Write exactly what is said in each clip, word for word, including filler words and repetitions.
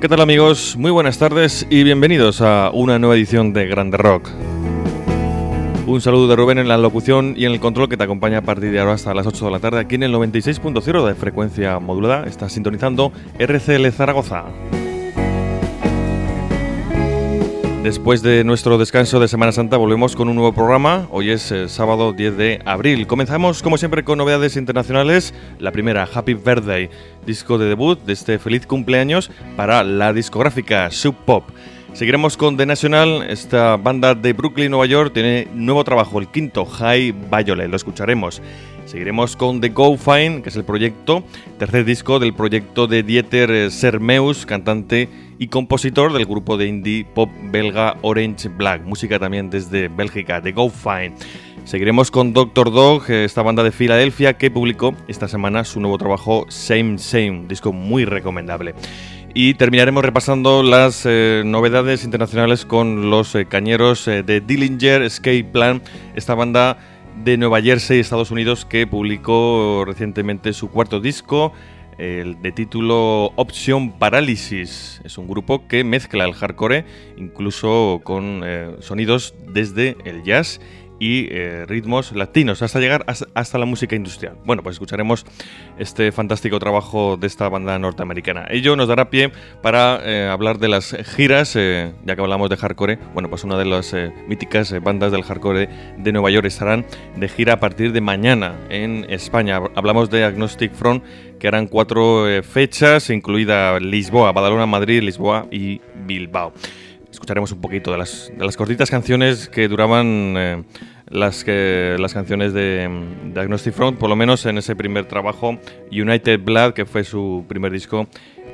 ¿Qué tal, amigos? Muy buenas tardes y bienvenidos a una nueva edición de Grande Rock. Un saludo de Rubén en la locución y en el control que te acompaña a partir de ahora hasta las ocho de la tarde aquí en el noventa y seis punto cero de frecuencia modulada. Estás sintonizando R C L Zaragoza. Después de nuestro descanso de Semana Santa volvemos con un nuevo programa. Hoy es eh, sábado diez de abril. Comenzamos como siempre con novedades internacionales. La primera, Happy Birthday, disco de debut de este feliz cumpleaños para la discográfica Sub Pop. Seguiremos con The National, esta banda de Brooklyn, Nueva York, tiene nuevo trabajo, el quinto, High Violet, lo escucharemos. Seguiremos con The Go Fine, que es el proyecto, tercer disco del proyecto de Dieter Sermeus, cantante y compositor del grupo de indie pop belga Orange Black, música también desde Bélgica, The Go Fine. Seguiremos con Doctor Dog, esta banda de Filadelfia que publicó esta semana su nuevo trabajo Same Same, un disco muy recomendable. Y terminaremos repasando las eh, novedades internacionales con los eh, cañeros eh, de Dillinger Escape Plan, esta banda de Nueva Jersey, Estados Unidos, que publicó recientemente su cuarto disco, el de título Option Paralysis. Es un grupo que mezcla el hardcore incluso con eh, sonidos desde el jazz y eh, ritmos latinos hasta llegar hasta, hasta la música industrial. Bueno, pues escucharemos este fantástico trabajo de esta banda norteamericana. Ello nos dará pie para eh, hablar de las giras, eh, ya que hablamos de hardcore. Bueno, pues una de las eh, míticas eh, bandas del hardcore de Nueva York estarán de gira a partir de mañana en España. Hablamos de Agnostic Front, que harán cuatro eh, fechas, incluida Lisboa, Badalona, Madrid, Lisboa y Bilbao. Escucharemos un poquito de las, de las cortitas canciones que duraban eh, las, que, las canciones de, de Agnostic Front, por lo menos en ese primer trabajo, United Blood, que fue su primer disco,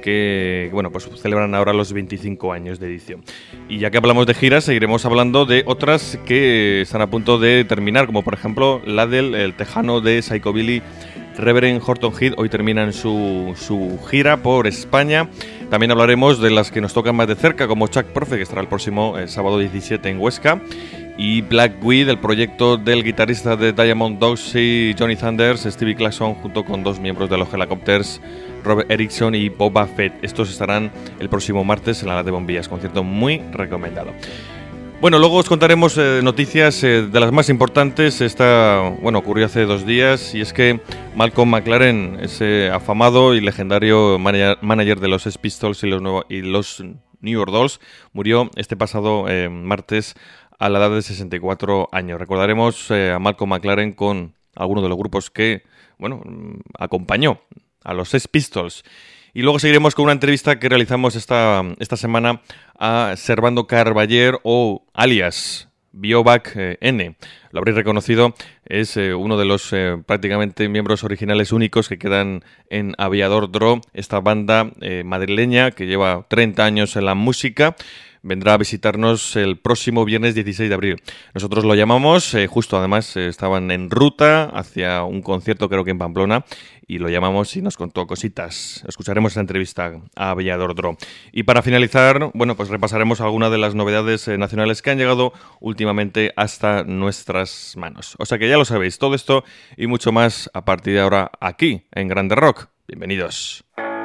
que bueno, pues celebran ahora los veinticinco años de edición. Y ya que hablamos de giras, seguiremos hablando de otras que están a punto de terminar, como por ejemplo la del el tejano de Psychobilly, Reverend Horton Heat. Hoy terminan su, su gira por España. También hablaremos de las que nos tocan más de cerca, como Chuck Prophet, que estará el próximo eh, sábado diecisiete en Huesca, y Black Weed, el proyecto del guitarrista de Diamond Dogs y Johnny Thunders, Stevie Claxon, junto con dos miembros de los Helicopters, Robert Erickson y Boba Fett. Estos estarán el próximo martes en la Las de Bombillas, concierto muy recomendado. Bueno, luego os contaremos eh, noticias eh, de las más importantes. Esta, bueno, ocurrió hace dos días y es que Malcolm McLaren, ese afamado y legendario manager, manager de los Sex Pistols y los, nuevo, y los New York Dolls, murió este pasado eh, martes a la edad de sesenta y cuatro años. Recordaremos eh, a Malcolm McLaren con algunos de los grupos que, bueno, acompañó a los Sex Pistols. Y luego seguiremos con una entrevista que realizamos esta, esta semana a Servando Carballer, o alias Biovac eh, N. Lo habréis reconocido, es eh, uno de los eh, prácticamente miembros originales únicos que quedan en Aviador Draw, esta banda eh, madrileña que lleva treinta años en la música. Vendrá a visitarnos el próximo viernes dieciséis de abril. Nosotros lo llamamos, eh, justo además eh, estaban en ruta hacia un concierto, creo que en Pamplona, y lo llamamos y nos contó cositas. Escucharemos esa entrevista a Aviador Draw. Y para finalizar, bueno, pues repasaremos algunas de las novedades eh, nacionales que han llegado últimamente hasta nuestras manos. O sea que ya lo sabéis, todo esto y mucho más a partir de ahora aquí en Grande Rock. Bienvenidos.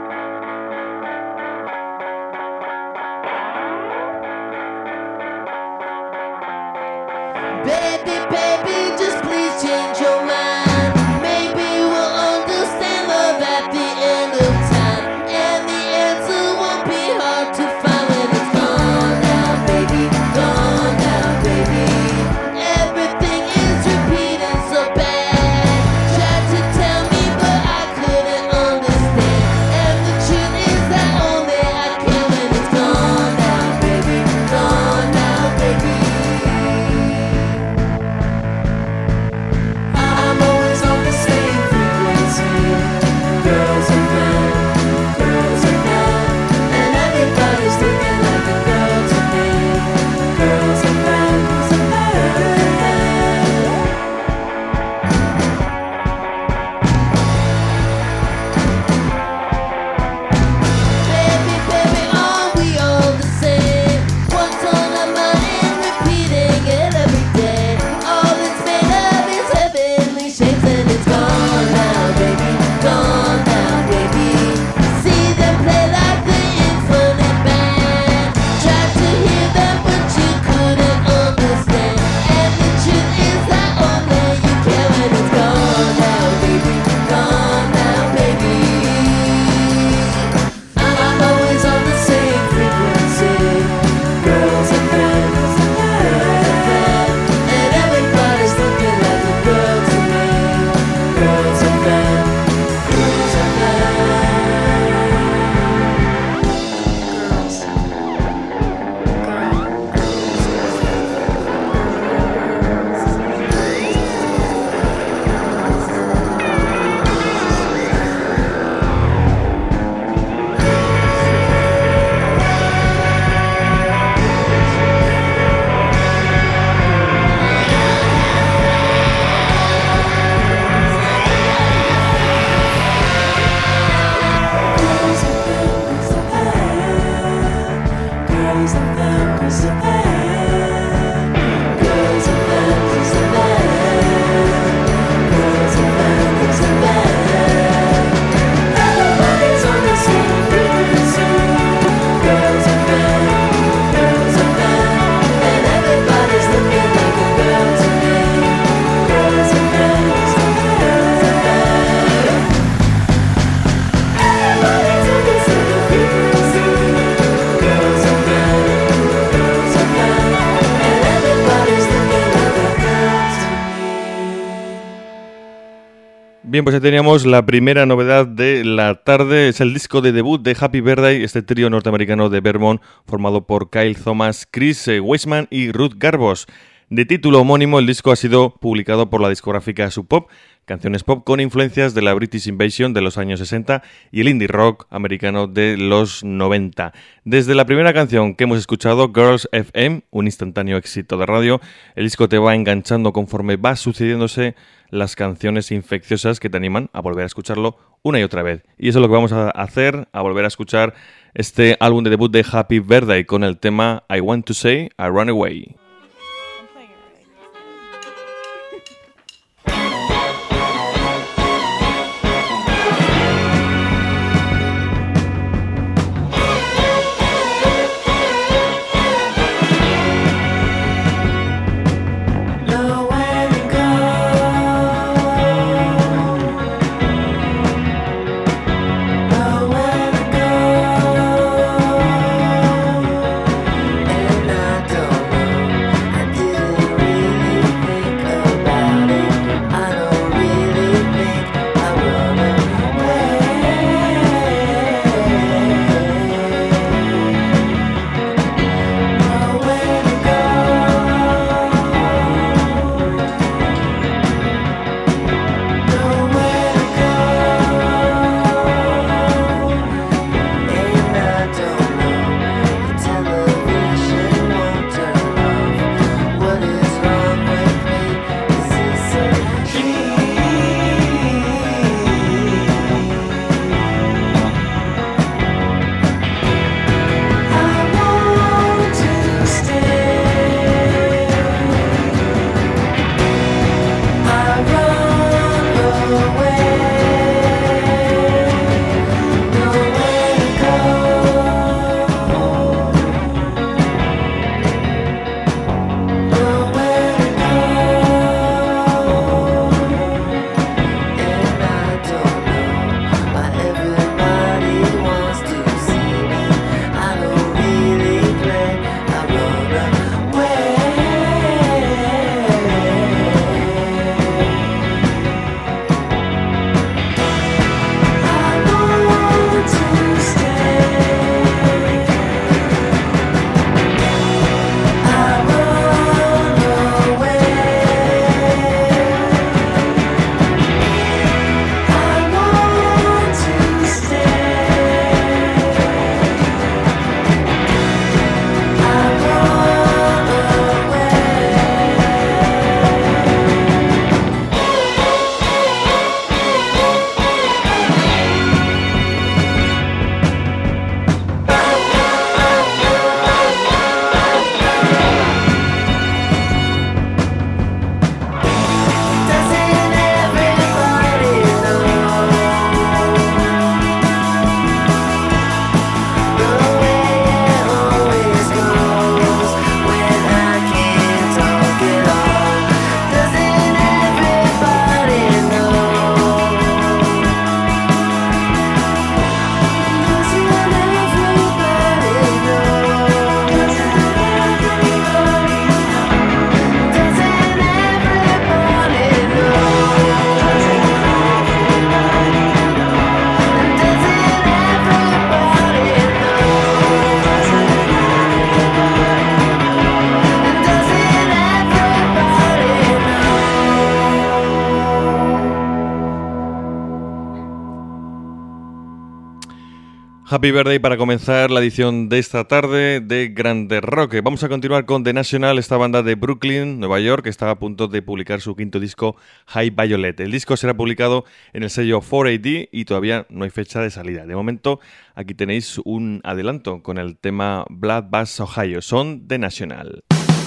Baby, baby, just please change your mind. Maybe we'll understand love at the end of time. And the answer won't be hard to find when it's gone now, baby. Gone now, baby. Everything is repeating so bad. Tried to tell me, but I couldn't understand. Bien, pues ya teníamos la primera novedad de la tarde, es el disco de debut de Happy Birthday, este trío norteamericano de Vermont formado por Kyle Thomas, Chris Weisman y Ruth Garbos. De título homónimo, el disco ha sido publicado por la discográfica Sub Pop, canciones pop con influencias de la British Invasion de los años sesenta y el indie rock americano de los noventa. Desde la primera canción que hemos escuchado, Girls F M, un instantáneo éxito de radio, el disco te va enganchando conforme va sucediéndose las canciones infecciosas que te animan a volver a escucharlo una y otra vez. Y eso es lo que vamos a hacer, a volver a escuchar este álbum de debut de Happy Birthday con el tema I Want to Say I Run Away. Happy Birthday para comenzar la edición de esta tarde de Grande Rock. Vamos a continuar con The National, esta banda de Brooklyn, Nueva York, que está a punto de publicar su quinto disco, High Violet. El disco será publicado en el sello cuatro A D y todavía no hay fecha de salida. De momento, aquí tenéis un adelanto con el tema Blood Bass Ohio. Son The National.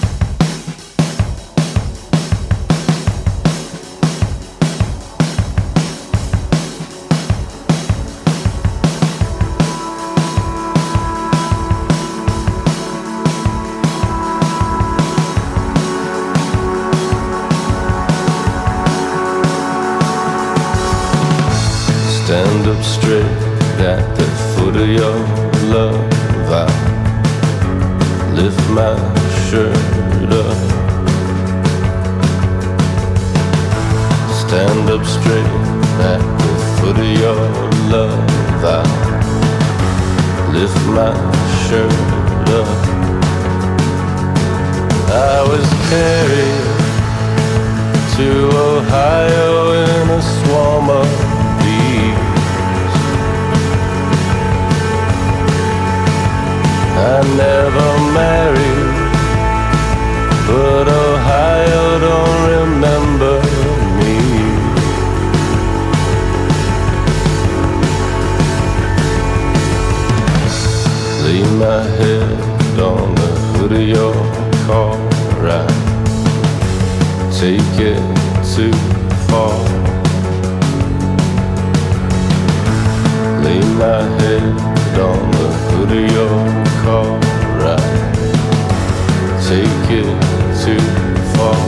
Stand up straight at the foot of your love. I lift my shirt up. Stand up straight at the foot of your love. I lift my shirt up. I was carried to Ohio in a swarm of bees. I never married, but Ohio don't remember me. Lay my head on the hood of your car, I take it too far. Lay my head on the hood of your car, I take it too far.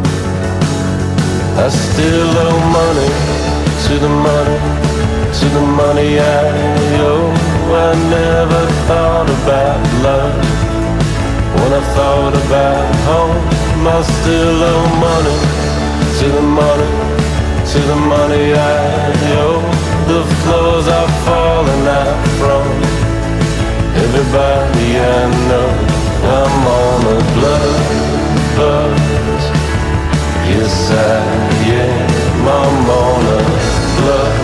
I still owe money to the money, to the money I owe. I never thought about love when I thought about home. I still owe money to the money, to the money I owe. The floors are falling out from everybody I know. I'm on a blood buzz. Yes I am. I'm on a blood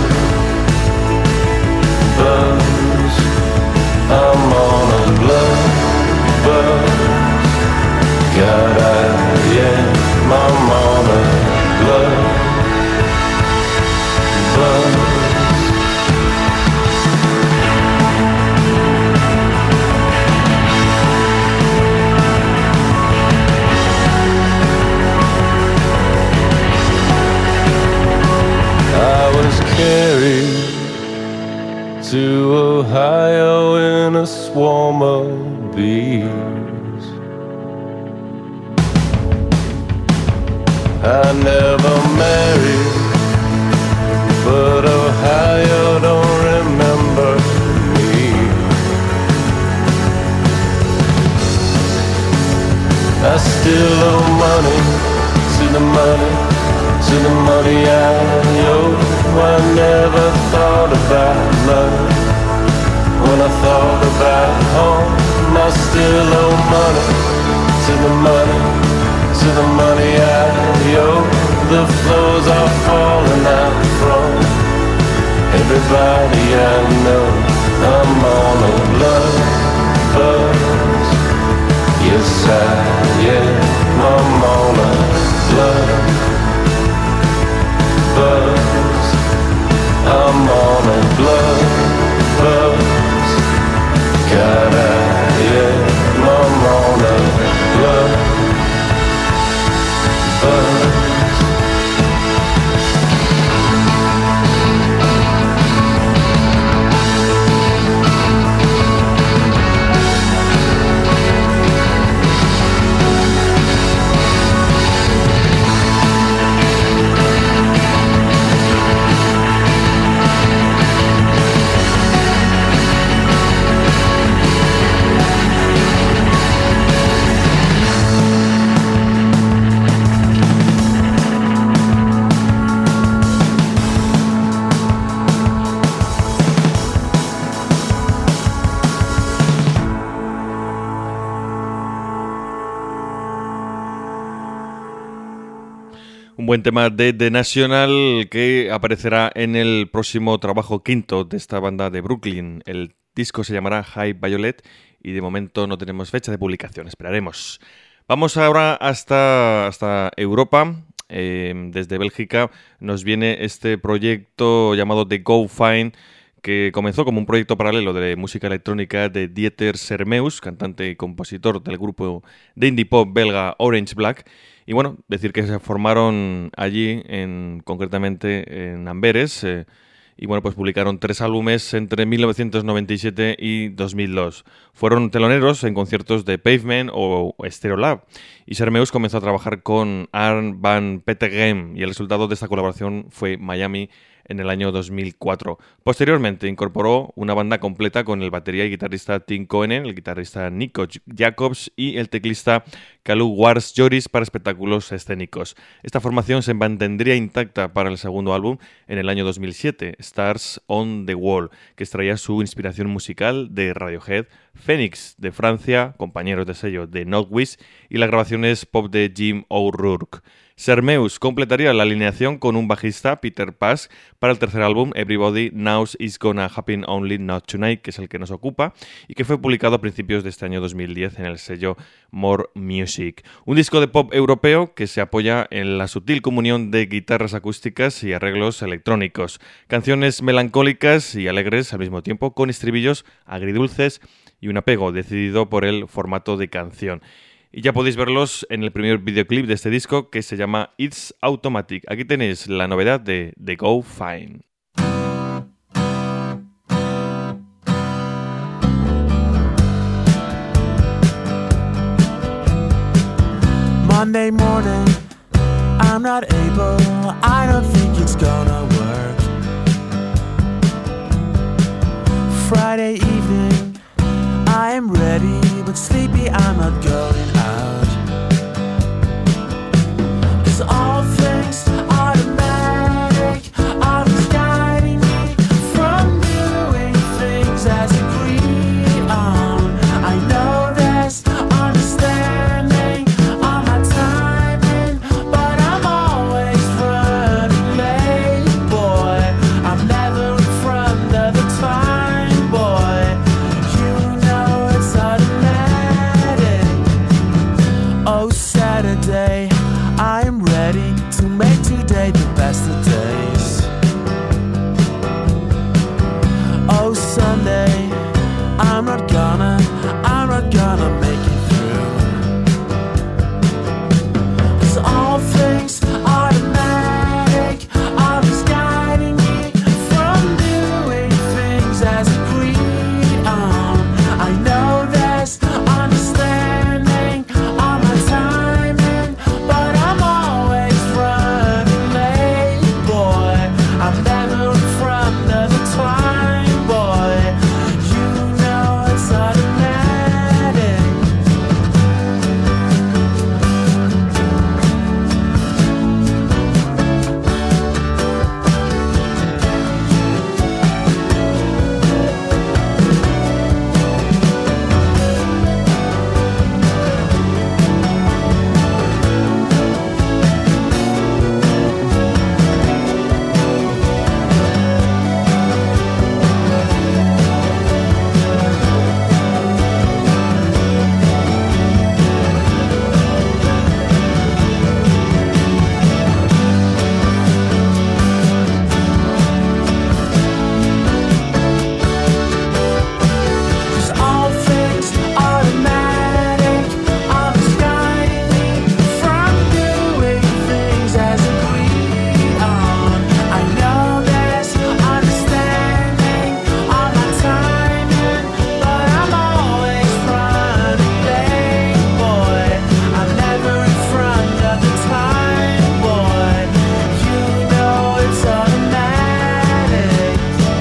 buzz. I'm on a blood buzz. God I am. I'm on a blood buzz. Carried to Ohio in a swarm of bees. I never married, but Ohio don't remember me. I still owe money to the money, to the money I owe. I never thought about love when I thought about home. I still owe money to the money, to the money I owe. The floors are falling out from everybody I know. I'm on a blood buzz. Yes I am. I'm on a blood buzz. I'm on a blood buzz. God I am. I'm on a blood buzz. Buen tema de The National que aparecerá en el próximo trabajo quinto de esta banda de Brooklyn. El disco se llamará High Violet y de momento no tenemos fecha de publicación, esperaremos. Vamos ahora hasta, hasta Europa. Eh, desde Bélgica nos viene este proyecto llamado The Go Fine, que comenzó como un proyecto paralelo de música electrónica de Dieter Sermeus, cantante y compositor del grupo de indie pop belga Orange Black. Y bueno, decir que se formaron allí, en, concretamente en Amberes, eh, y bueno, pues publicaron tres álbumes entre mil novecientos noventa y siete y dos mil dos. Fueron teloneros en conciertos de Pavement o Stereolab, y Sermeus comenzó a trabajar con Arn van Petegem, y el resultado de esta colaboración fue Miami en el año dos mil cuatro. Posteriormente incorporó una banda completa con el batería y guitarrista Tim Coenen, el guitarrista Nico Jacobs y el teclista Kalu Wars Joris para espectáculos escénicos. Esta formación se mantendría intacta para el segundo álbum en el año dos mil siete, Stars on the Wall, que extraía su inspiración musical de Radiohead, Phoenix de Francia, compañeros de sello de Nightwish y las grabaciones pop de Jim O'Rourke. Sermeus completaría la alineación con un bajista, Peter Pasch, para el tercer álbum, Everybody Knows It's Gonna Happen Only Not Tonight, que es el que nos ocupa, y que fue publicado a principios de este año dos mil diez en el sello More Music. Un disco de pop europeo que se apoya en la sutil comunión de guitarras acústicas y arreglos electrónicos. Canciones melancólicas y alegres al mismo tiempo, con estribillos agridulces y un apego decidido por el formato de canción. Y ya podéis verlos en el primer videoclip de este disco, que se llama It's Automatic. Aquí tenéis la novedad de The Go Fine. Monday morning, I'm not able, I don't think it's gonna work. Friday evening, I am ready, but sleepy, I'm not going out. 'Cause all things automatic, always guiding me from doing things as agreed on. I know there's understanding on my timing, but I'm always running late, boy. I'm never in front of the time, boy. You know it's automatic. Oh, Saturday, I'm ready to make today the best of days. Oh, Sunday, I'm not gonna, I'm not gonna make it through. 'Cause all things automatic, always guiding me from doing things as agreed on. I know there's understanding on my timing, but I'm always running late, boy. I'm never in front of the time, boy. You know it's automatic. Cause all things automatic, always guiding me from doing things as agreed on. I know there's understanding on my timing, but I'm always running late, boy. I'm never in front of the time, boy. You know it's automatic.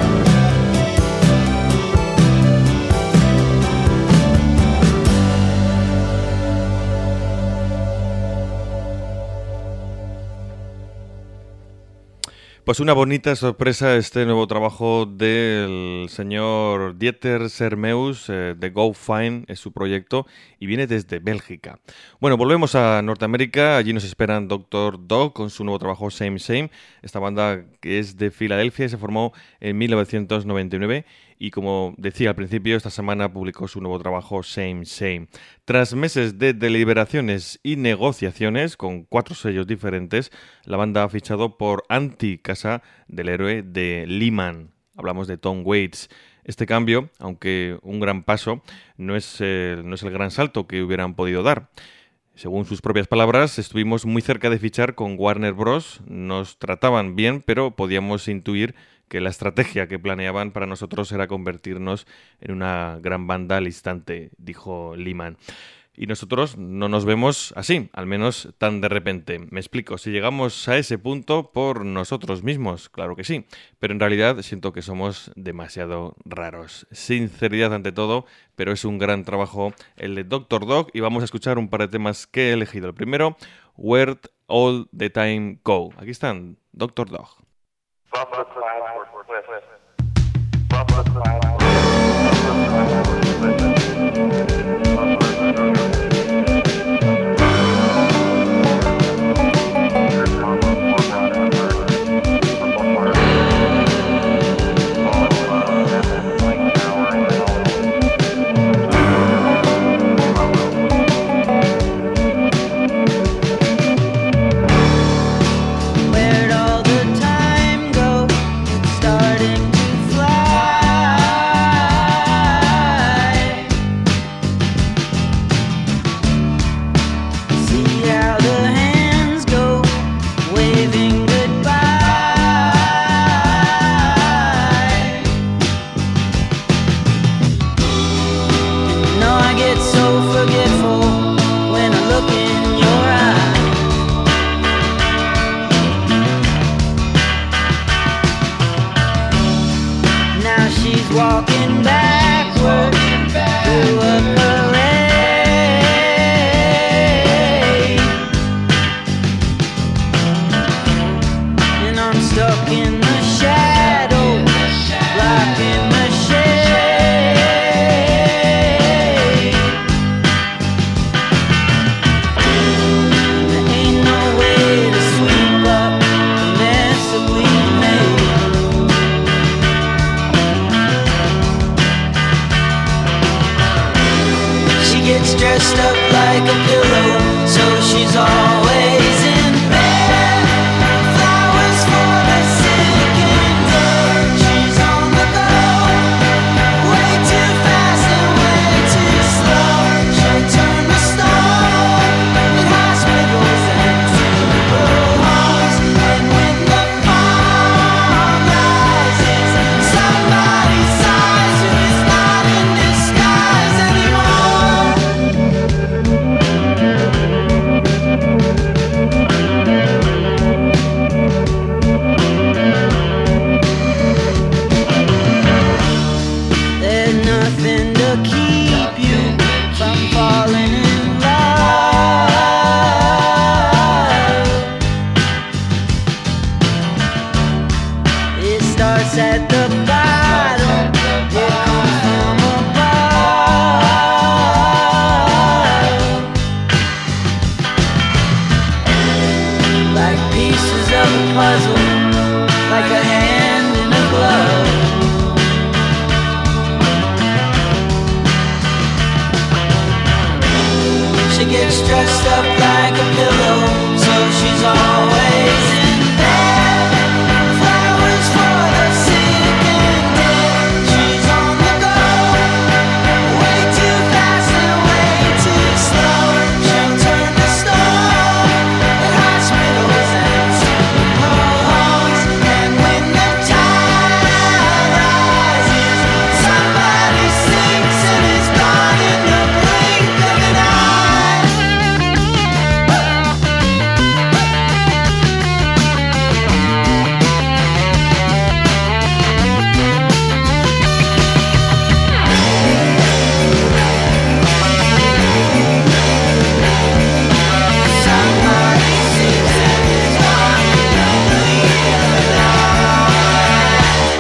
Pues una bonita sorpresa este nuevo trabajo del señor Dieter Sermeus, eh, The Go Fine es su proyecto y viene desde Bélgica. Bueno, volvemos a Norteamérica, allí nos esperan Doctor Dog con su nuevo trabajo Same Same, esta banda que es de Filadelfia y se formó en mil novecientos noventa y nueve y como decía al principio, esta semana publicó su nuevo trabajo Same Same. Tras meses de deliberaciones y negociaciones con cuatro sellos diferentes, la banda ha fichado por Anti-Casa del héroe de Lehman. Hablamos de Tom Waits. Este cambio, aunque un gran paso, no es, eh, no es el gran salto que hubieran podido dar. Según sus propias palabras, estuvimos muy cerca de fichar con Warner Bros. Nos trataban bien, pero podíamos intuir que la estrategia que planeaban para nosotros era convertirnos en una gran banda al instante, dijo Lehman. y nosotros no nos vemos así, al menos tan de repente. Me explico, si llegamos a ese punto por nosotros mismos, claro que sí, pero en realidad siento que somos demasiado raros. Sinceridad ante todo, pero es un gran trabajo el de doctor Dog y vamos a escuchar un par de temas que he elegido. El primero, Where'd All the Time Go. Aquí están, doctor Dog. Where'd all the time go? It's starting to fly. See how the hands go, waving goodbye. You know I get so forgetful when I look in your eyes. Now she's walking backwards through a parade, and I'm stuck in the shadow, blocking the shade. There ain't no way to sweep up the mess that we made. She gets dressed up like a pillow, so she's always in bed. Flowers for the sick and dead. She's on the go, way too fast and way too slow. She'll turn the stone in hospitals and funeral homes. And when the fog rises, somebody sighs who is not in disguise anymore. There's nothing to keep you from falling in love. It starts at the bottom, it comes from above, like pieces of a puzzle, like a hand in a glove. She gets dressed up like a pillow, so she's always in bed. Flowers for the sick and dead. She's on the go, way too fast and way too slow. She'll turn to stone at hospitals and funeral homes. And when the tide rises, somebody sinks and is gone in the blink of an eye. Somebody sinks and is gone in the blink of an eye.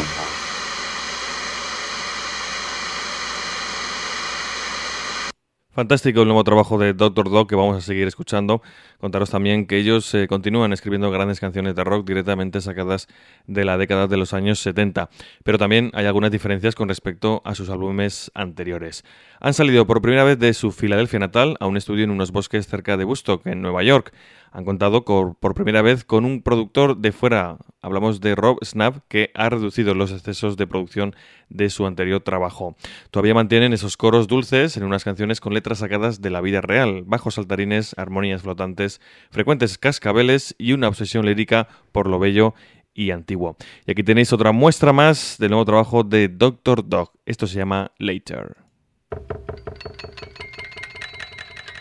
Fantástico el nuevo trabajo de doctor Dog que vamos a seguir escuchando. Contaros también que ellos eh, continúan escribiendo grandes canciones de rock directamente sacadas de la década de los años setenta. Pero también hay algunas diferencias con respecto a sus álbumes anteriores. Han salido por primera vez de su Filadelfia natal a un estudio en unos bosques cerca de Woodstock, en Nueva York. Han contado con, por primera vez con un productor de fuera. Hablamos de Rob Snap, que ha reducido los excesos de producción de su anterior trabajo. Todavía mantienen esos coros dulces en unas canciones con letras sacadas de la vida real, bajos saltarines, armonías flotantes, frecuentes cascabeles y una obsesión lírica por lo bello y antiguo. Y aquí tenéis otra muestra más del nuevo trabajo de doctor Dog. Esto se llama Later.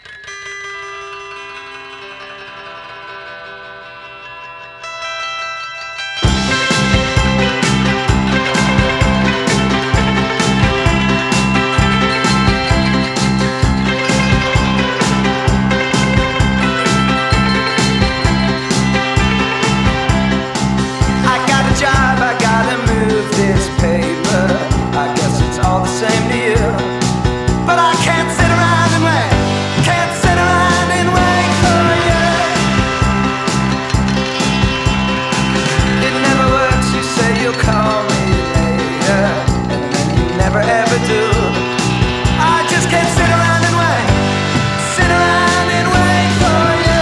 to do. I just can't sit around and wait, sit around and wait for you.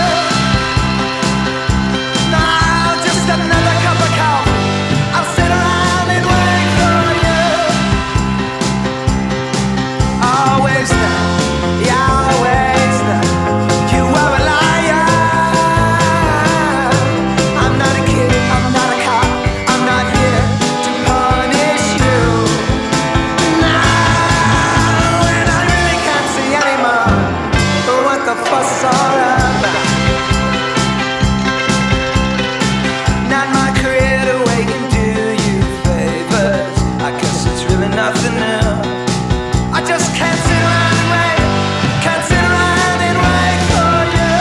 Now just another cup of coffee, I'll sit around and wait for you. Always now, yeah, always now, you are a liar. I'm not a kid, I'm not a cop, I'm not here to punish you. Now, and I really can't see anymore what the fuss is all about. Not my career to wait and do you favors, I guess it's really nothing new. I just can't sit around and wait, can't sit around and wait for you.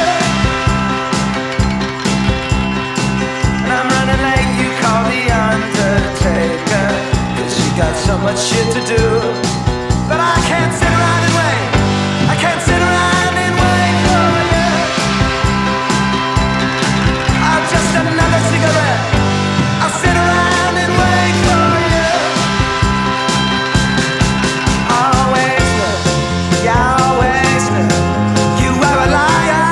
And I'm running late, you call the undertaker, cause you got so much shit to do. But I can't sit around and wait, I can't sit around and wait for you. I'll just another cigarette, I'll sit around and wait for you. Always look, yeah, always look, you are a liar.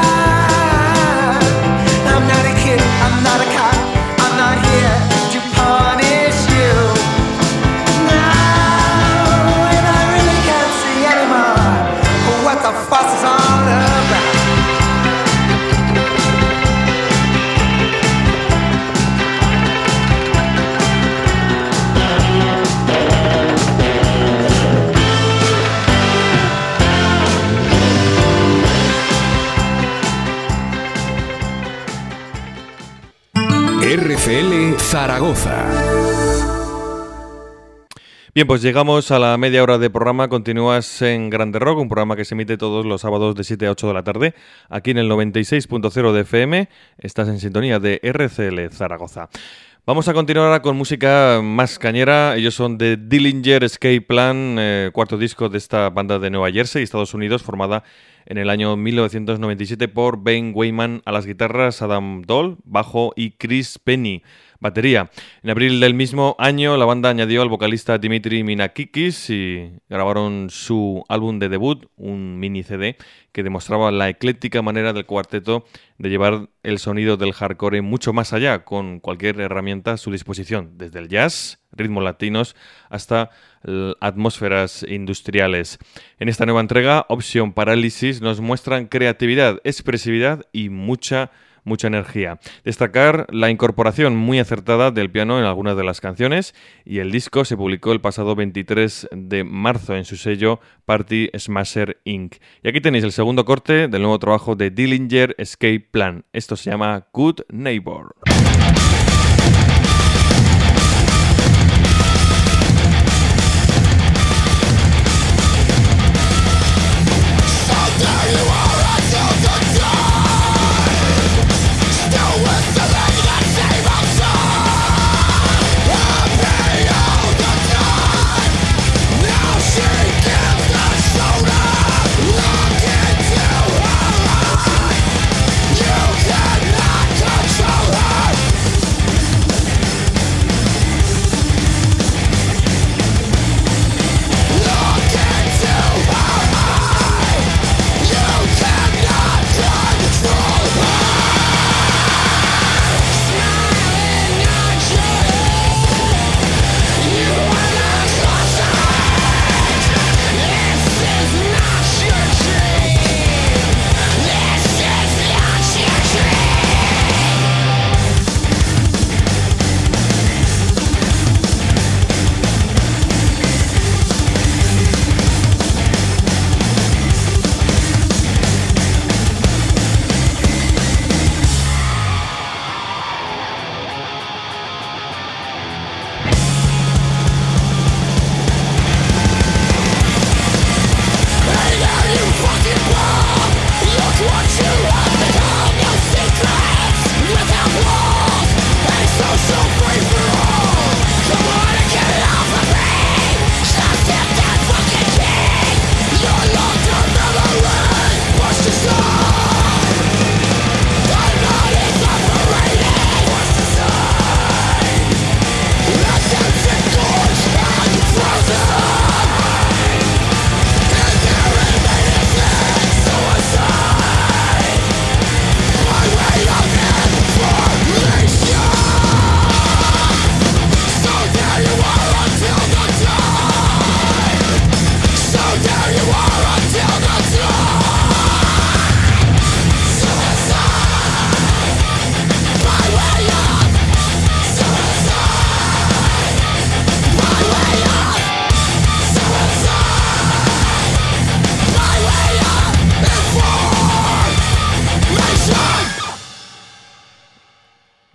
I'm not a kid, I'm not a cop, I'm not here to punish you. Now, and I really can't see anymore what the fuss is all about. R C L Zaragoza. Bien, pues llegamos a la media hora de programa. Continúas en Grande Rock, un programa que se emite todos los sábados de siete a ocho de la tarde, aquí en el noventa y seis punto cero de F M. Estás en sintonía de R C L Zaragoza. Vamos a continuar ahora con música más cañera. Ellos son de Dillinger Escape Plan, eh, cuarto disco de esta banda de Nueva Jersey, Estados Unidos, formada en el año mil novecientos noventa y siete por Ben Wayman a las guitarras, Adam Dole, bajo y Chris Penny, batería. En abril del mismo año la banda añadió al vocalista Dimitri Minakikis y grabaron su álbum de debut, un mini C D que demostraba la ecléctica manera del cuarteto de llevar el sonido del hardcore mucho más allá, con cualquier herramienta a su disposición, desde el jazz, ritmos latinos, hasta atmósferas industriales. En esta nueva entrega, Option Paralysis nos muestran creatividad, expresividad y mucha mucha energía. Destacar la incorporación muy acertada del piano en algunas de las canciones, y el disco se publicó el pasado veintitrés de marzo en su sello Party Smasher incorporated. Y aquí tenéis el segundo corte del nuevo trabajo de Dillinger Escape Plan. Esto se llama Good Neighbor. You cannot control her.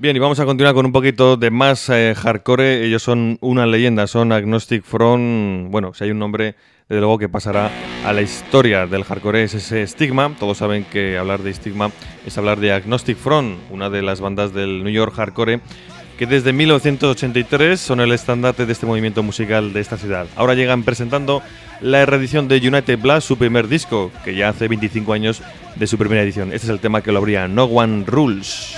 Bien, y vamos a continuar con un poquito de más eh, hardcore. Ellos son una leyenda, son Agnostic Front. Bueno, si hay un nombre, desde luego, que pasará a la historia del hardcore, es ese Stigma. Todos saben que hablar de Stigma es hablar de Agnostic Front, una de las bandas del New York hardcore, que desde mil novecientos ochenta y tres son el estandarte de este movimiento musical de esta ciudad. Ahora llegan presentando la reedición de United Blood, su primer disco, que ya hace veinticinco años de su primera edición. Este es el tema que lo abría, No One Rules.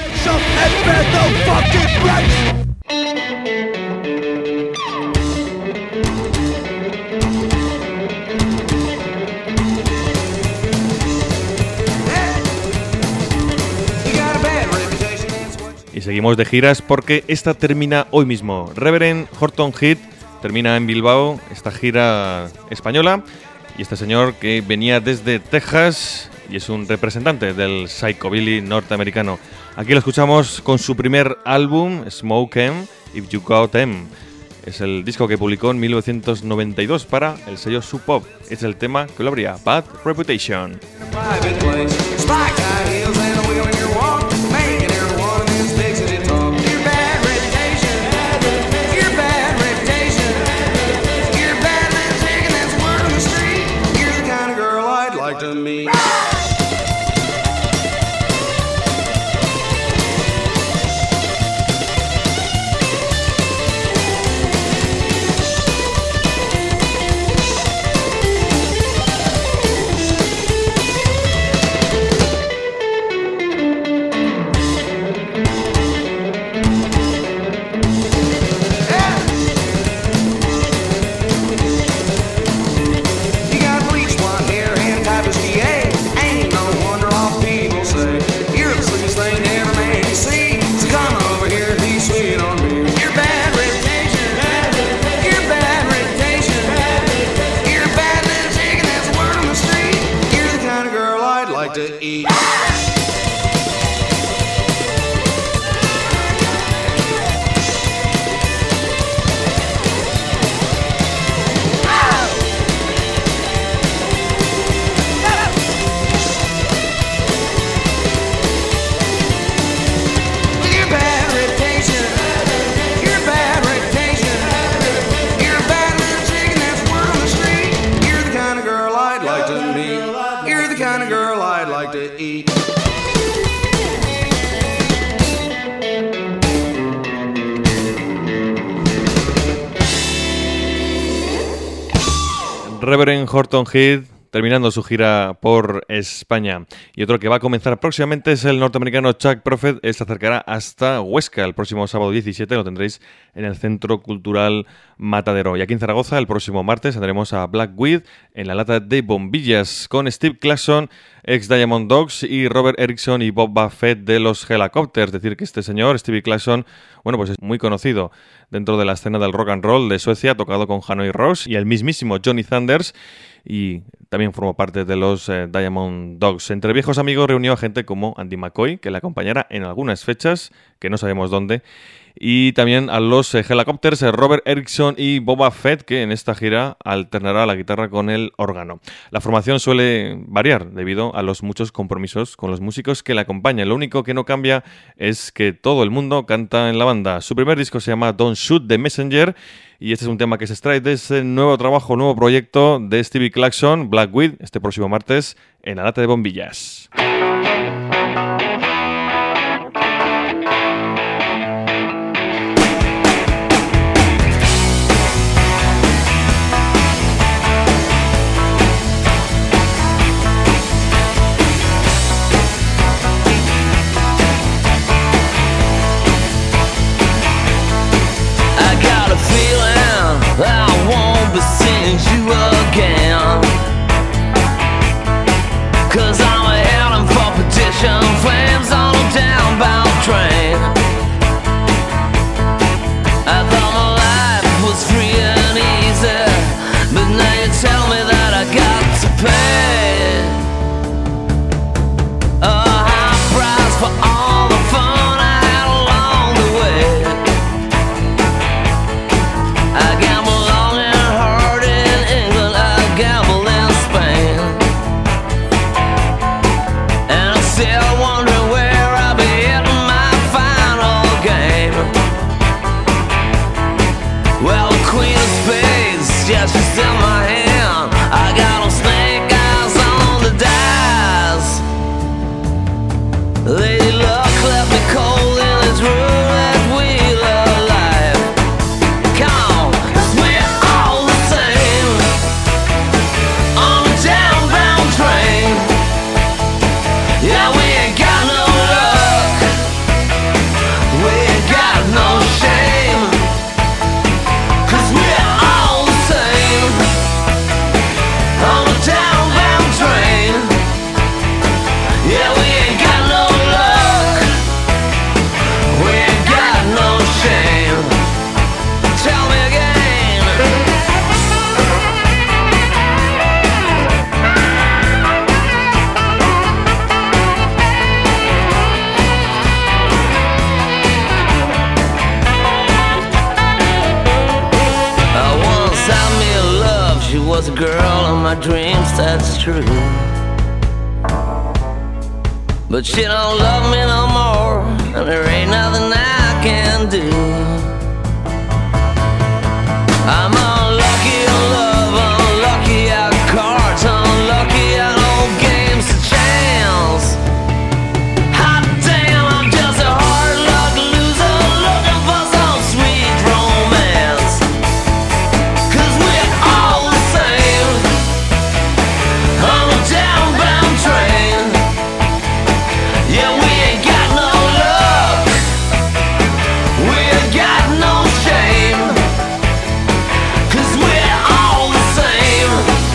Y seguimos de giras porque esta termina hoy mismo. Reverend Horton Heat termina en Bilbao esta gira española, y este señor que venía desde Texas y es un representante del psychobilly norteamericano. Aquí lo escuchamos con su primer álbum, Smoke 'Em If You Got 'Em. Es el disco que publicó en mil novecientos noventa y dos para el sello Sub Pop. Es el tema que lo abría, Bad Reputation. To me. Reverend Horton Heat terminando su gira por España. Y otro que va a comenzar próximamente es el norteamericano Chuck Prophet. Él se acercará hasta Huesca el próximo sábado diecisiete. Lo tendréis en el Centro Cultural Matadero. Y aquí en Zaragoza, el próximo martes, tendremos a Blackweed en la lata de bombillas con Steve Claxon, ex Diamond Dogs, y Robert Erickson y Bob Buffett de los Helicopters. Es decir, que este señor, Stevie Claxon, bueno, pues es muy conocido dentro de la escena del rock and roll de Suecia, ha tocado con Hanoi Rocks y el mismísimo Johnny Thunders, y también formó parte de los eh, Diamond Dogs. Entre viejos amigos reunió a gente como Andy McCoy, que le acompañará en algunas fechas, que no sabemos dónde, y también a los eh, Helicopters, eh, Robert Erickson y Boba Fett, que en esta gira alternará la guitarra con el órgano. La formación suele variar debido a los muchos compromisos con los músicos que le acompañan. Lo único que no cambia es que todo el mundo canta en la banda. Su primer disco se llama Don't Shoot the Messenger, y este es un tema que se extrae de ese nuevo trabajo, nuevo proyecto de Stevie Claxon, Blackweed, este próximo martes en la lata de bombillas. I won't be seeing you again, 'cause I'm heading for petition flames. She was a girl of my dreams, that's true. But she don't love me no more, and there ain't nothing I can do. I'm unlucky in love, unlucky at cards, unlucky at old games of chance. Hot damn, I'm just a hard luck loser looking for some sweet romance. 'Cause we're all the same on a downbound train. Yeah, we ain't got no luck, we ain't got no shame. 'Cause we're all the same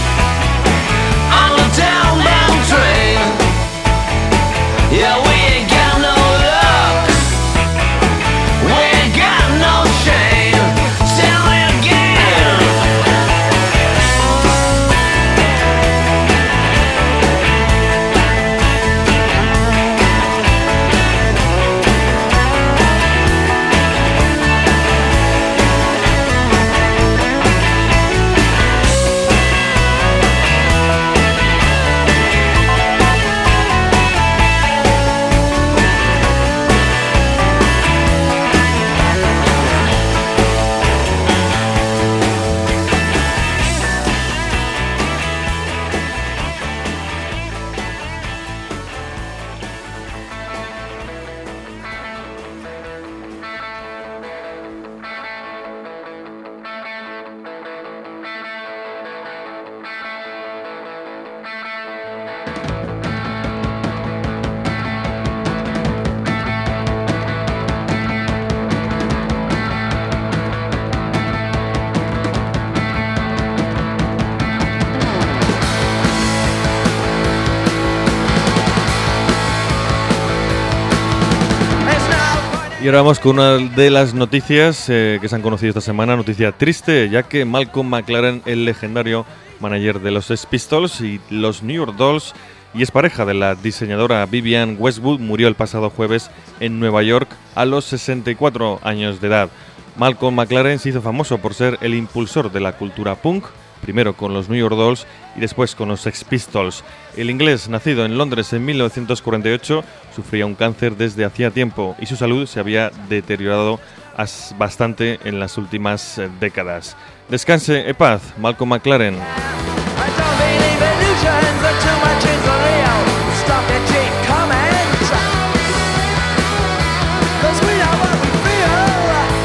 on a downbound train. Yeah, we ain't got no luck, we ain't got no shame. Tell me again. Y ahora vamos con una de las noticias eh, que se han conocido esta semana, noticia triste, ya que Malcolm McLaren, el legendario manager de los Sex Pistols y los New York Dolls, y es pareja de la diseñadora Vivienne Westwood, murió el pasado jueves en Nueva York a los sesenta y cuatro años de edad. Malcolm McLaren se hizo famoso por ser el impulsor de la cultura punk, primero con los New York Dolls y después con los Sex Pistols. El inglés, nacido en Londres en mil novecientos cuarenta y ocho, sufría un cáncer desde hacía tiempo y su salud se había deteriorado as- bastante en las últimas eh, décadas. Descanse en paz, Malcolm McLaren. I don't believe illusions are too much is real. Stop the cheap comments. 'Cause we know what we feel.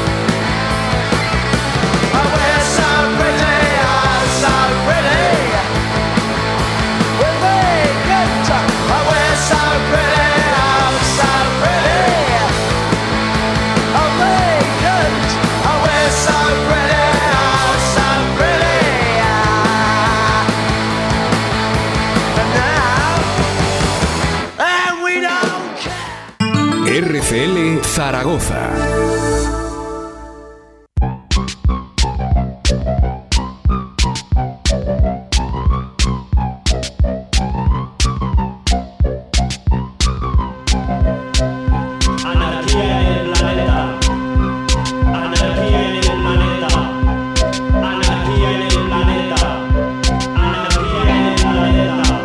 Oh, we're so pretty, oh, so pretty. We're vacant. Oh, we're so pretty, oh, so pretty. Oh, vacant. Oh, we're so pretty, oh, so pretty. And now, and we don't care. R F L Zaragoza. Anarquía en el planeta. Anarquía en el planeta. Anarquía en el planeta. Anarquía en el planeta.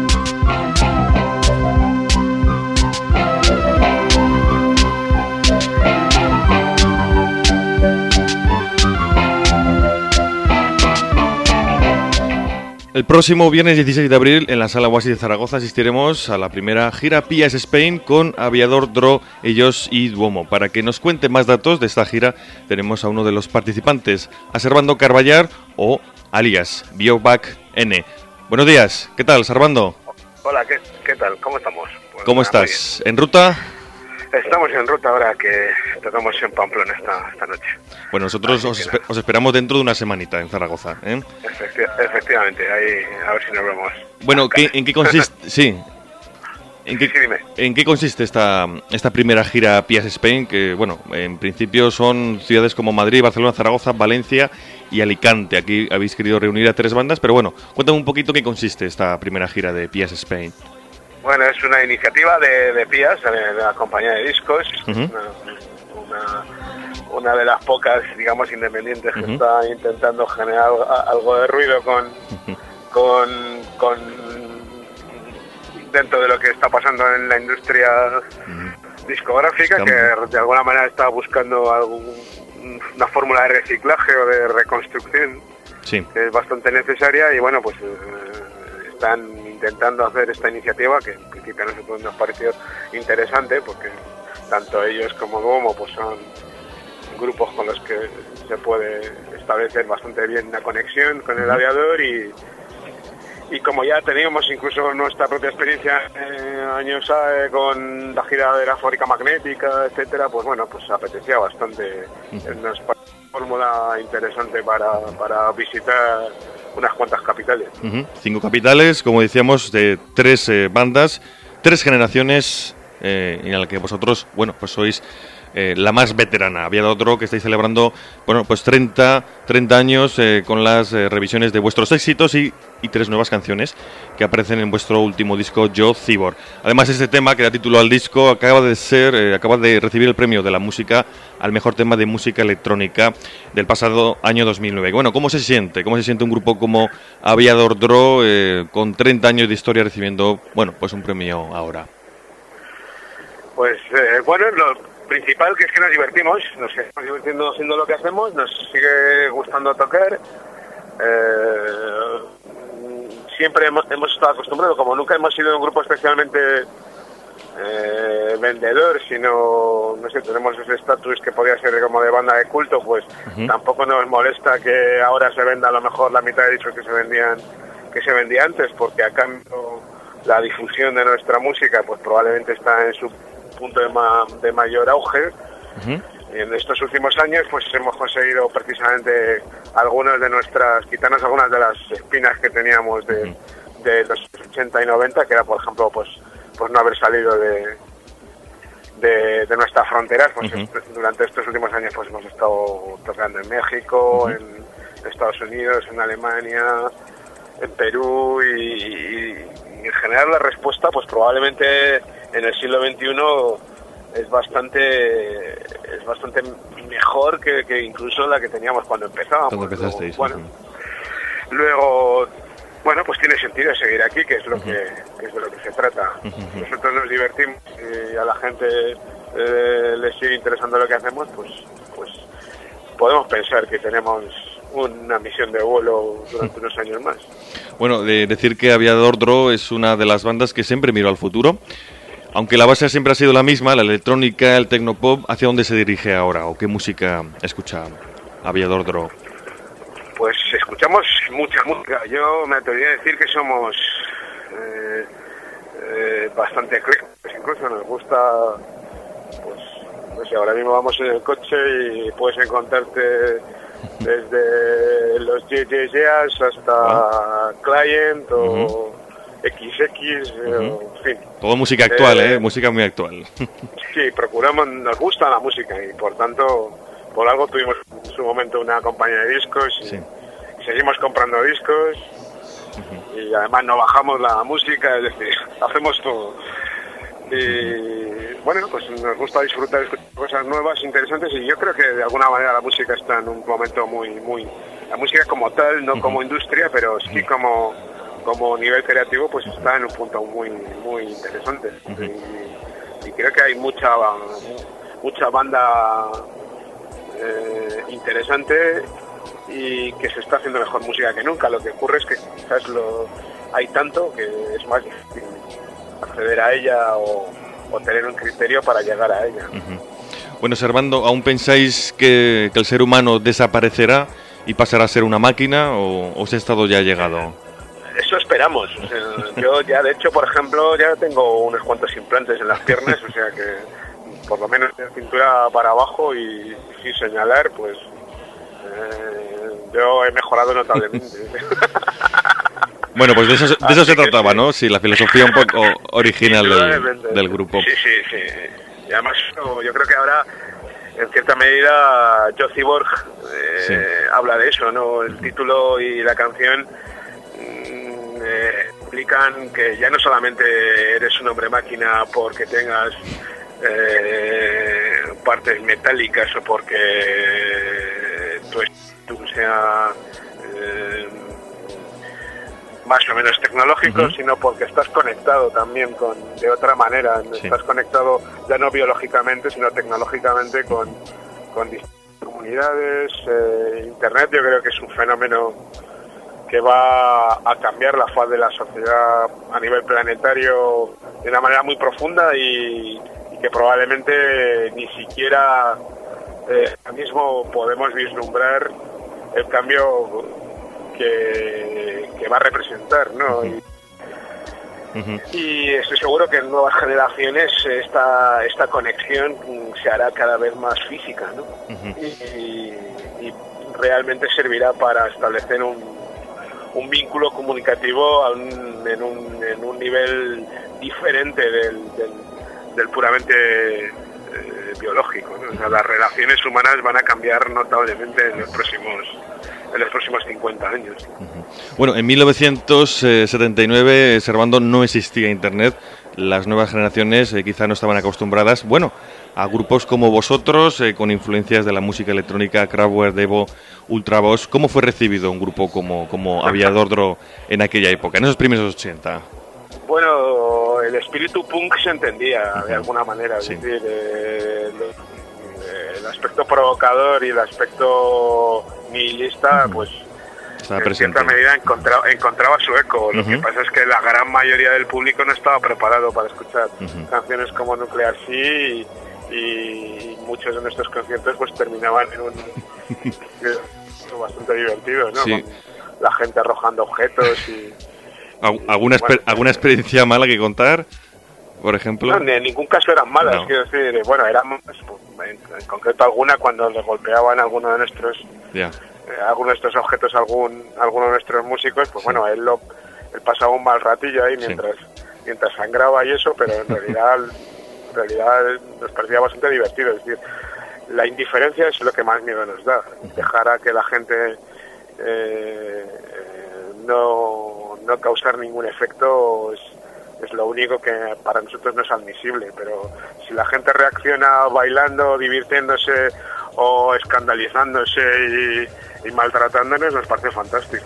El próximo viernes dieciséis de abril en la Sala Oasis de Zaragoza asistiremos a la primera gira P S Spain con Aviador, Dro, Ellos y Duomo. Para que nos cuente más datos de esta gira tenemos a uno de los participantes, a Servando Carballar o alias Biobac N. Buenos días, ¿qué tal, Servando? Hola, ¿qué, qué tal? ¿Cómo estamos? Pues ¿Cómo nada, estás? ¿En ruta? muy bien. Estamos en ruta ahora que tocamos en Pamplona esta, esta noche. Bueno, nosotros Así os, que espe- nada. os esperamos dentro de una semanita en Zaragoza, ¿eh? Efecti- efectivamente, ahí a ver si nos vemos. Bueno, ¿qué- ¿en qué consiste? Sí. ¿En qué, Sí, dime. ¿En qué consiste esta, esta primera gira P S Spain? Que, bueno, en principio son ciudades como Madrid, Barcelona, Zaragoza, Valencia y Alicante. Aquí habéis querido reunir a tres bandas, pero bueno, cuéntame un poquito qué consiste esta primera gira de P S Spain. Bueno, es una iniciativa de, de P I A S, de, de la compañía de discos, Ujú. una, una, una de las pocas, digamos, independientes que Uh-huh. está intentando generar algo, algo de ruido con, con, con dentro de lo que está pasando en la industria discográfica, Está- que de alguna manera está buscando algún, una fórmula de reciclaje o de reconstrucción Sí. que es bastante necesaria, y bueno, pues eh, están intentando hacer esta iniciativa que en principio a nosotros nos pareció interesante, porque tanto ellos como Gomo pues son grupos con los que se puede establecer bastante bien una conexión con el aviador, y y como ya teníamos incluso nuestra propia experiencia eh, años eh, con la gira de la fábrica magnética, etcétera, pues bueno, pues apetecía bastante. Es una fórmula interesante para, para visitar unas cuantas capitales. Ujú. Cinco capitales, como decíamos, de tres eh, bandas, tres generaciones, eh, en la que vosotros, bueno, pues sois eh, la más veterana. Había otro que estáis celebrando, bueno, pues treinta, treinta años eh, con las eh, revisiones de vuestros éxitos y, y tres nuevas canciones que aparecen en vuestro último disco, Yo Cibor. Además, este tema que da título al disco acaba de ser, eh, acaba de recibir el premio de la música al mejor tema de música electrónica del pasado año dos mil nueve. Bueno, ¿cómo se siente? ¿Cómo se siente un grupo como Aviador Draw eh, con treinta años de historia recibiendo, bueno, pues un premio ahora? Pues eh, bueno, lo principal que es que nos divertimos, nos estamos divirtiendo haciendo lo que hacemos, nos sigue gustando tocar. Eh, siempre hemos, hemos estado acostumbrados, como nunca hemos sido un grupo especialmente eh, vendedor, sino, no sé, tenemos ese estatus que podía ser como de banda de culto, pues Ujú. tampoco nos molesta que ahora se venda a lo mejor la mitad de discos que se vendían que se vendía antes, porque a cambio la difusión de nuestra música pues probablemente está en su punto de, ma- de mayor auge. Ujú. Y en estos últimos años pues hemos conseguido precisamente algunas de nuestras, quitarnos algunas de las espinas que teníamos de, de los ochenta y noventa, que era por ejemplo pues pues no haber salido de de, de nuestras fronteras. Pues Ujú. est- durante estos últimos años pues hemos estado tocando en México, en Estados Unidos, en Alemania, en Perú, y, y- y en general la respuesta pues probablemente en el siglo veintiuno es bastante es bastante mejor que, que incluso la que teníamos cuando empezábamos. Cuando empezasteis, Luego, bueno, ujú. luego bueno, pues tiene sentido seguir aquí, que es lo que, que es de lo que se trata. Nosotros nos divertimos y a la gente eh, le sigue interesando lo que hacemos, pues pues podemos pensar que tenemos una misión de vuelo durante unos años más. Bueno, de decir que Aviador Draw es una de las bandas que siempre miró al futuro. Aunque la base siempre ha sido la misma, la electrónica, el tecnopop, ¿hacia dónde se dirige ahora? ¿O qué música escucha Aviador Draw? Pues escuchamos mucha música. Yo me atrevería a decir que somos eh, eh, bastante eclécticos, incluso nos gusta, pues no sé, ahora mismo vamos en el coche y puedes encontrarte desde los Ye Ye Yeas hasta Client o Ujú. X X, eh, Ujú. en fin. Todo música actual, Eh, ¿eh? Música muy actual. Sí, procuramos, nos gusta la música y por tanto, por algo tuvimos en su momento una compañía de discos y Sí. seguimos comprando discos y además no bajamos la música, es decir, hacemos todo. Y bueno, pues nos gusta disfrutar de cosas nuevas, interesantes, y yo creo que de alguna manera la música está en un momento muy, muy, la música como tal, no como industria, pero sí como, como nivel creativo, pues está en un punto muy, muy interesante. Y, y creo que hay mucha, mucha banda eh, interesante y que se está haciendo mejor música que nunca. Lo que ocurre es que quizás lo, hay tanto que es más difícil acceder a ella o, o tener un criterio para llegar a ella. Bueno, Servando, ¿aún pensáis que, que el ser humano desaparecerá y pasará a ser una máquina o, o ese estado ya ha llegado? Eso esperamos. O sea, yo ya, de hecho, por ejemplo, ya tengo unos cuantos implantes en las piernas, o sea que por lo menos de cintura para abajo y sin señalar, pues eh, yo he mejorado notablemente. Bueno, pues de eso, de eso Así se que trataba, sí. ¿no? Sí, la filosofía un poco original Indudablemente. del, del grupo. Sí, sí, sí. Y además yo creo que ahora, en cierta medida, Joe Cyborg eh, Sí. habla de eso, ¿no? El título y la canción mm, eh, implican que ya no solamente eres un hombre máquina porque tengas eh, partes metálicas o porque tu espíritu sea eh, más o menos tecnológico, uh-huh. sino porque estás conectado también con de otra manera. Sí. Estás conectado ya no biológicamente, sino tecnológicamente con, con distintas comunidades. Eh, Internet yo creo que es un fenómeno que va a cambiar la faz de la sociedad a nivel planetario de una manera muy profunda y, y que probablemente ni siquiera eh, ahora mismo podemos vislumbrar el cambio que, que va a representar, ¿no? Uh-huh. Y, uh-huh. y estoy seguro que en nuevas generaciones esta esta conexión se hará cada vez más física, ¿no? Uh-huh. y, y, y realmente servirá para establecer un un vínculo comunicativo a un, en, un, en un nivel diferente del, del, del puramente eh, biológico, ¿no? O sea, las relaciones humanas van a cambiar notablemente en los próximos en los próximos cincuenta años. Uh-huh. Bueno, en mil novecientos setenta y nueve, Servando, no existía Internet. Las nuevas generaciones eh, quizá no estaban acostumbradas, bueno, a grupos como vosotros, eh, con influencias de la música electrónica, Kraftwerk, Devo, Ultravox. ¿Cómo fue recibido un grupo como, como Aviador Dro en aquella época, en esos primeros ochenta? Bueno, el espíritu punk se entendía uh-huh. de alguna manera, sí. es decir, eh, el, el aspecto provocador y el aspecto nihilista, uh-huh. pues estaba en presente. cierta medida encontraba, encontraba su eco. Lo uh-huh. que pasa es que la gran mayoría del público no estaba preparado para escuchar uh-huh. canciones como Nuclear Sea y, y muchos de nuestros conciertos pues terminaban en un bastante divertido, ¿no? Sí. Con la gente arrojando objetos y... ¿Alguna, bueno, exper- ¿Alguna experiencia mala que contar, por ejemplo? No, en ningún caso eran malas, no. quiero decir, bueno, eran en, en concreto alguna cuando le golpeaban a alguno de nuestros yeah. eh, alguno de estos objetos a algún alguno de nuestros músicos, pues sí. bueno, él lo él pasaba un mal ratillo ahí mientras sí. mientras sangraba y eso, pero en realidad en realidad nos parecía bastante divertido, es decir, la indiferencia es lo que más miedo nos da, dejar a que la gente eh, no, no causar ningún efecto es, es lo único que para nosotros no es admisible, pero si la gente reacciona bailando, divirtiéndose o escandalizándose y, y maltratándonos, nos parece fantástico.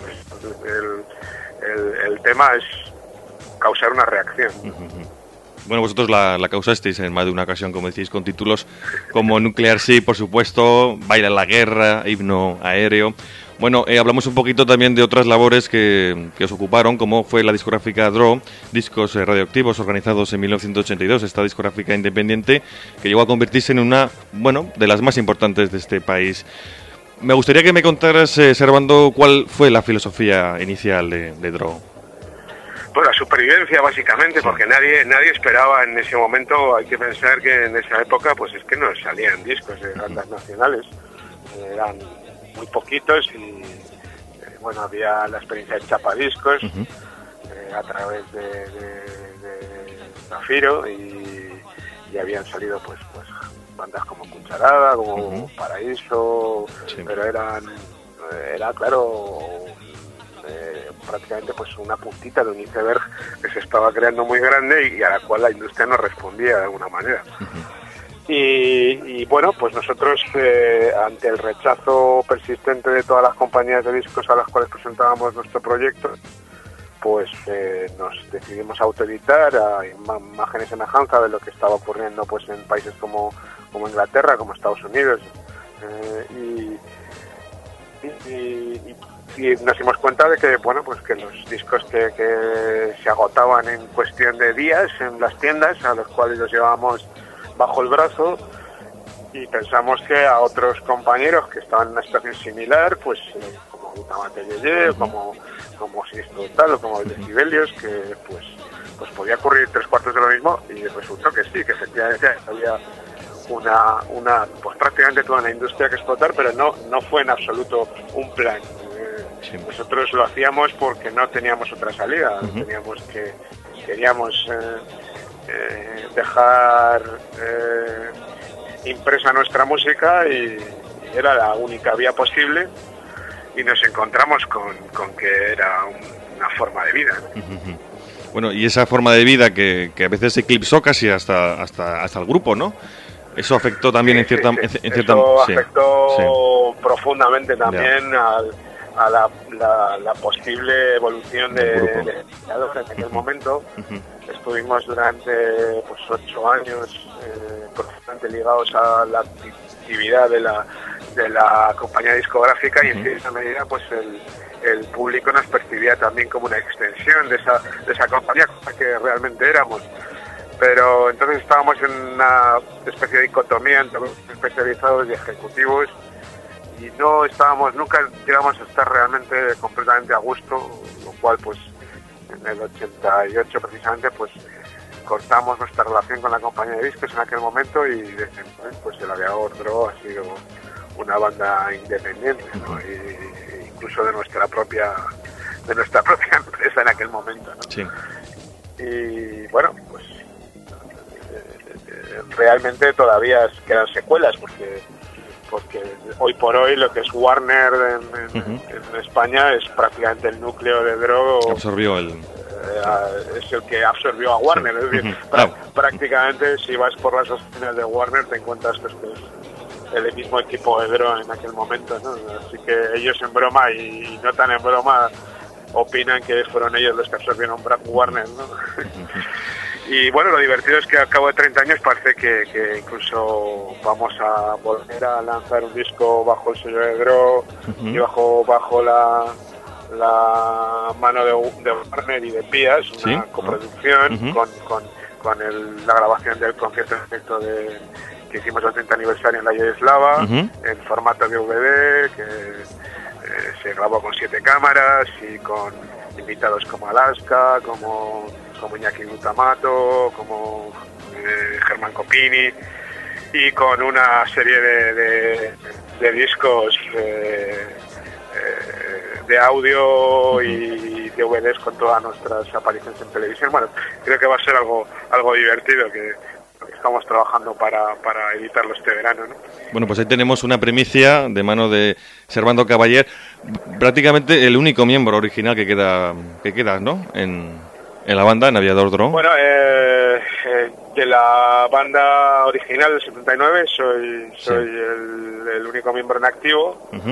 El, el, el tema es causar una reacción. Bueno, vosotros la, la causasteis en más de una ocasión, como decís, con títulos como Nuclear Sea, por supuesto, Baila en la Guerra, Himno Aéreo. Bueno, eh, hablamos un poquito también de otras labores que, que os ocuparon, como fue la discográfica Dro, discos eh, radioactivos organizados en mil novecientos ochenta y dos, esta discográfica independiente que llegó a convertirse en una, bueno, de las más importantes de este país. Me gustaría que me contaras, eh, Servando, cuál fue la filosofía inicial de, de Dro. Pues la supervivencia, básicamente, sí. porque nadie nadie esperaba en ese momento. Hay que pensar que en esa época pues es que no salían discos de bandas uh-huh. nacionales, eran muy poquitos y eh, bueno, había la experiencia de chapadiscos uh-huh. eh, a través de, de, de Zafiro y, y habían salido pues pues bandas como Cucharada, como uh-huh. Paraíso, sí. pero eran era claro eh, prácticamente pues una puntita de un iceberg que se estaba creando muy grande y a la cual la industria no respondía de alguna manera. Uh-huh. Y, y bueno, pues nosotros eh, ante el rechazo persistente de todas las compañías de discos a las cuales presentábamos nuestro proyecto, pues eh, nos decidimos autoeditar a imagen y semejanza de lo que estaba ocurriendo pues en países como, como Inglaterra, como Estados Unidos, eh, y, y, y, y nos dimos cuenta de que bueno pues que los discos que, que se agotaban en cuestión de días en las tiendas, a los cuales los llevábamos bajo el brazo, y pensamos que a otros compañeros que estaban en una situación similar, pues eh, como Gutamate Yeye, como como Sinistro Tal o como el Decibelios, que pues pues podía ocurrir tres cuartos de lo mismo, y resultó que sí, que efectivamente había una una pues prácticamente toda una industria que explotar, pero no no fue en absoluto un plan. Eh, sí. Nosotros lo hacíamos porque no teníamos otra salida, uh-huh. teníamos que queríamos eh, Eh, dejar eh, impresa nuestra música y, y era la única vía posible, y nos encontramos con, con que era un, una forma de vida, ¿no? Uh-huh. Bueno, y esa forma de vida que, que a veces eclipsó casi hasta, hasta, hasta el grupo, ¿no? Eso afectó también Sí, en cierta... sí, sí. En cierta Eso sí, afectó sí. profundamente también al- a la, la- la posible evolución de, Del grupo. de Aviador en aquel Ujú. momento. Ujú. Estuvimos durante pues ocho años eh, profundamente ligados a la actividad de la, de la compañía discográfica y en Ujú. cierta medida pues el, el público nos percibía también como una extensión de esa, de esa compañía, cosa que realmente éramos. Pero entonces estábamos en una especie de dicotomía entre especializados y ejecutivos y no estábamos, nunca llegamos a estar realmente completamente a gusto, lo cual pues en el ochenta y ocho precisamente pues cortamos nuestra relación con la compañía de discos en aquel momento y desde entonces pues el Aviador Dro ha sido una banda independiente, ¿no? Y, incluso de nuestra propia de nuestra propia empresa en aquel momento, ¿no? Sí. Y bueno, pues eh, realmente todavía quedan secuelas porque porque hoy por hoy lo que es Warner en, en, Ujú. en España es prácticamente el núcleo de Dro, Absorbió el... eh, es el que absorbió a Warner, Sí. es decir, Ujú. prá- Claro. prácticamente si vas por las oficinas de Warner te encuentras pues, que es el mismo equipo de Dro en aquel momento, ¿no? Así que ellos en broma y no tan en broma opinan que fueron ellos los que absorbieron Brad Warner, ¿no? Y bueno, lo divertido es que al cabo de treinta años parece que, que incluso vamos a volver a lanzar un disco bajo el sello de Dro Ujú. y bajo bajo la, la mano de, de Warner y de Pías, una Sí. coproducción Ujú. con, con, con el- la grabación del concierto en directo de, que hicimos el treinta aniversario en la Yugoslava, Ujú. en formato de D V D, que eh, se grabó con siete cámaras y con invitados como Alaska, como, como Iñaki Butamato, como eh, Germán Copini, y con una serie de, de, de discos eh, eh, de audio y D V Ds con todas nuestras apariciones en televisión. Bueno, creo que va a ser algo algo divertido que estamos trabajando para, para editarlo este verano, ¿no? Bueno, pues ahí tenemos una primicia de mano de Servando Caballer, prácticamente el único miembro original que queda, que queda, ¿no? En, en la banda, en Aviador Dro. Bueno, eh, eh, de la banda original del setenta y nueve soy soy Sí. el, el único miembro en activo, Ujú.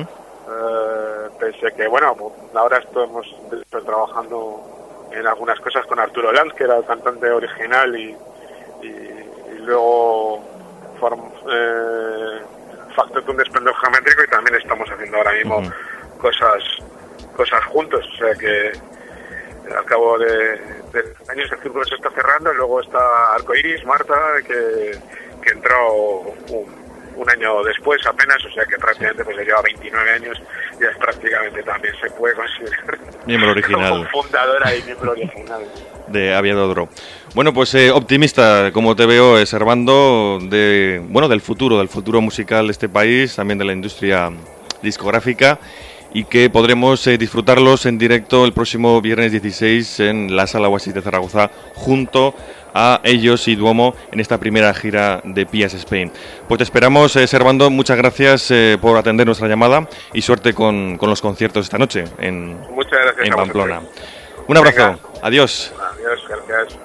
eh, pese a que, bueno, pues, ahora estamos estoy trabajando en algunas cosas con Arturo Lanz, que era el cantante original, y, y, y luego form, eh, Factotum de Esplendor Geométrico, y también estamos haciendo ahora mismo Ujú. cosas cosas juntos, o sea que al cabo de, de años el círculo se está cerrando, y luego está Arcoiris, Marta, que, que entró un, un año después apenas, o sea que prácticamente pues, lleva veintinueve años, y es prácticamente también se puede considerar Miembro original. como fundadora y miembro original. De Aviador Dro. Bueno, pues eh, optimista, como te veo, eh, Servando, de, bueno, del futuro, del futuro musical de este país, también de la industria discográfica, y que podremos eh, disfrutarlos en directo el próximo viernes dieciséis en la Sala Oasis de Zaragoza, junto a ellos y Duomo en esta primera gira de Pías Spain. Pues te esperamos, eh, Servando, muchas gracias eh, por atender nuestra llamada y suerte con, con los conciertos esta noche en, Muchas gracias en a vosotros. Pamplona. Un abrazo, Venga. adiós. Adiós, gracias.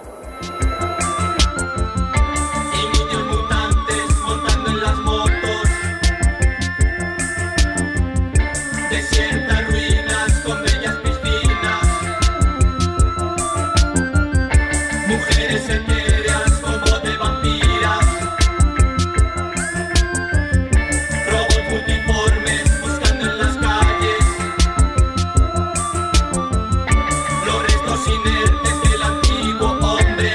Y niños mutantes montando en las motos. Desiertas ruinas con bellas piscinas. Mujeres etéreas como de vampiras. Robots multiformes buscando en las calles. Los restos inertes del antiguo hombre.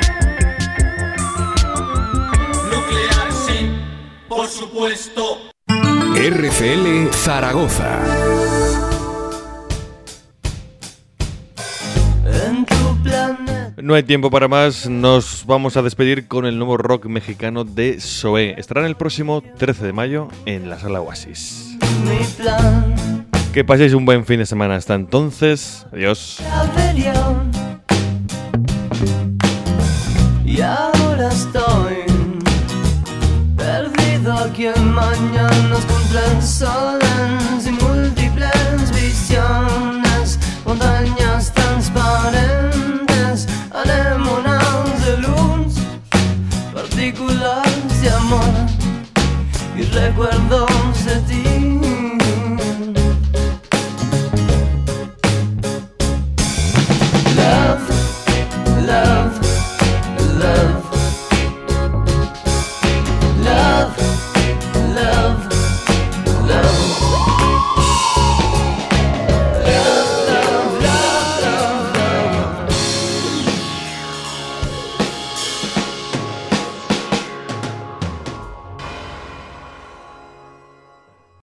Nuclear, sí, por supuesto. R C L Zaragoza. En tu planeta. No hay tiempo para más, nos vamos a despedir con el nuevo rock mexicano de Zoé. Estarán el próximo trece de mayo en la Sala Oasis. Mi plan Que paséis un buen fin de semana. Hasta entonces, adiós. anterior. Y ahora estoy perdido aquí en mañanas contra el sol y múltiples visiones, montañas transparentes, anémonas de luz, partículas de amor. recuerdos